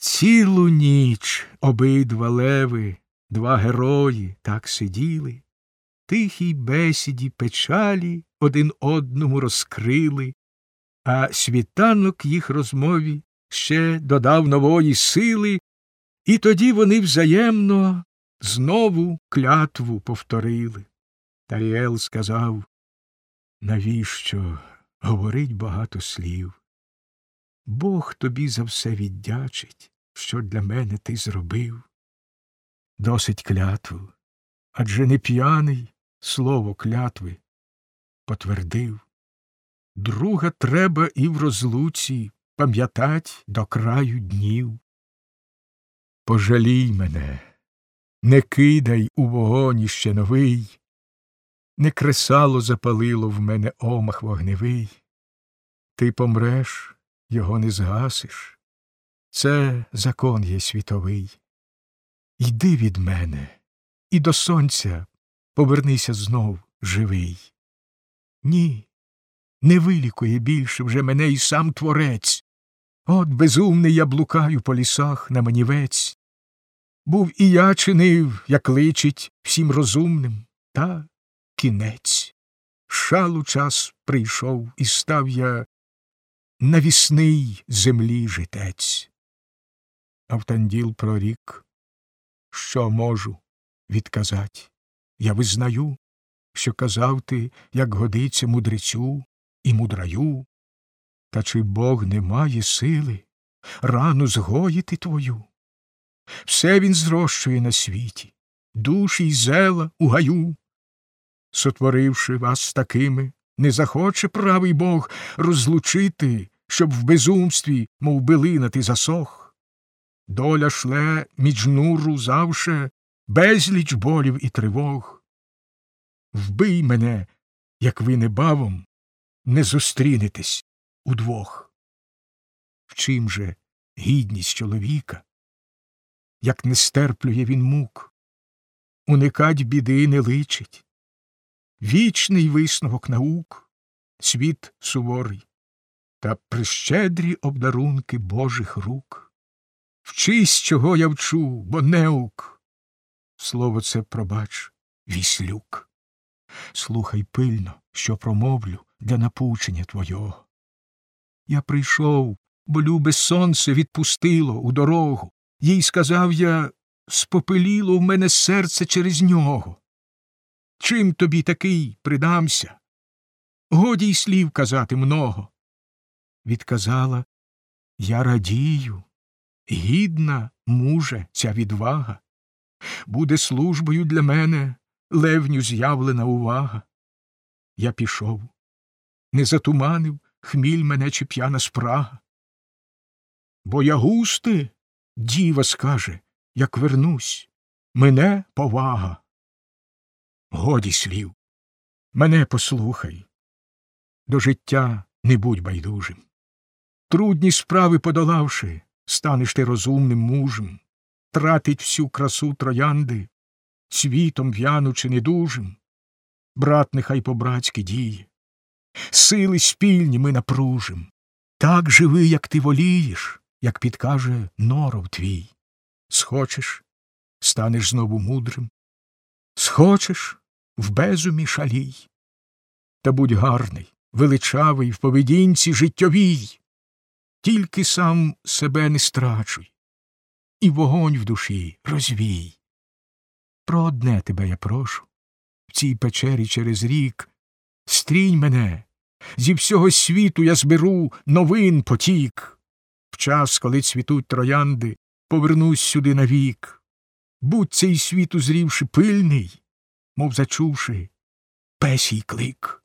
Цілу ніч обидва леви, два герої, так сиділи, тихій бесіді печалі один одному розкрили, а світанок їх розмові ще додав нової сили, і тоді вони взаємно знову клятву повторили. Таріел сказав: навіщо говорить багато слів? Бог тобі за все віддячить, що для мене ти зробив. Досить клятву, адже не п'яний слово клятви потвердив. Друга треба і в розлуці пам'ятать до краю днів. Пожалій мене, не кидай у вогонь іще новий, не кресало запалило в мене омах вогневий. Ти помреш, його не згасиш, це закон є світовий. Йди від мене, і до сонця повернися знов живий. Ні, не вилікує більше вже мене і сам Творець. От безумний я блукаю по лісах на манівець. Був і я чинив, як личить всім розумним, та кінець. Шалу час прийшов, і став я навісний землі житець. Автанділ прорік: що можу відказать? Я визнаю, що казав ти, як годиться мудрецю і мудраю. Та чи Бог не має сили рану згоїти твою? Все він зрощує на світі, душі й зела у гаю. Сотворивши вас такими, не захоче правий Бог розлучити, щоб в безумстві, мов билина, ти засох. Доля шле між нуру завше безліч болів і тривог. Вбий мене, як ви небавом не зустрінетесь удвох. В чим же гідність чоловіка, як не стерплює він мук? Уникать біди не личить. Вічний висновок наук, світ суворий, та прищедрі обдарунки Божих рук. Вчись, чого я вчу, бо неук. Слово це, пробач, віслюк. Слухай пильно, що промовлю для напучення твого. Я прийшов, бо любе сонце відпустило у дорогу. Їй сказав я: спопеліло в мене серце через нього. Чим тобі такий придамся? Годі й слів казати много. Відказала: я радію, гідна, муже, ця відвага. Буде службою для мене левню з'явлена увага. Я пішов, не затуманив хміль мене чи п'яна спрага. Боягуз-ти, діва скаже, як вернусь, мене повага. Годі слів, мене послухай, до життя не будь байдужим. Трудні справи подолавши, станеш ти розумним мужем. Тратить всю красу троянди, цвітом в'янучи недужим. Брат нехай по-братськи діє, сили спільні ми напружим. Так живи, як ти волієш, як підкаже норов твій. Схочеш — станеш знову мудрим, схочеш — в безумі шалій. Та будь гарний, величавий в поведінці життєвій. Тільки сам себе не страчуй, і вогонь в душі розвій. Про одне тебе я прошу, в цій печері через рік стрінь мене, зі всього світу я зберу новин потік. В час, коли цвітуть троянди, повернусь сюди навік. Будь цей світ узрівши пильний, мов зачувши песій клик.